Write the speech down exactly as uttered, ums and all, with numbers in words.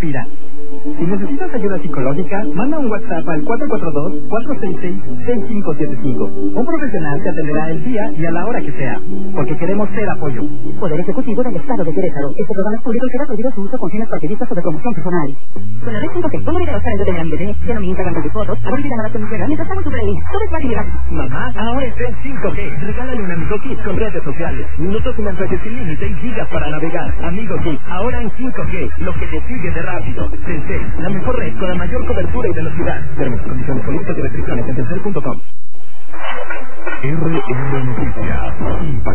respira. Si necesitas ayuda psicológica, manda un WhatsApp al cuatro cuatro dos, cuatro seis seis, seis cinco siete cinco. Un profesional te atenderá el día y a la hora que sea, porque queremos ser apoyo. Poder Ejecutivo del Estado de Querétaro. Este programa es público y queda prohibido su uso con fines partidistas o de promoción personal. Con la red cinco G, pongo videos para el de mi bebé, lleno mi Instagram con tus fotos, hago videollamadas con mi suegra mientras hago tu playlist. Todo es fácil y rápido. Mamá, ahora está en cinco G. Regálale un Amigo Kit con redes sociales, minutos y mensajes sin límite y gigas para navegar. Amigo Kit, ahora en cinco G, lo que le sigue de rápido. Telcel, la mejor red con la mayor cobertura y velocidad. Términos, condiciones, políticas y restricciones en telcel punto com. R R Noticias.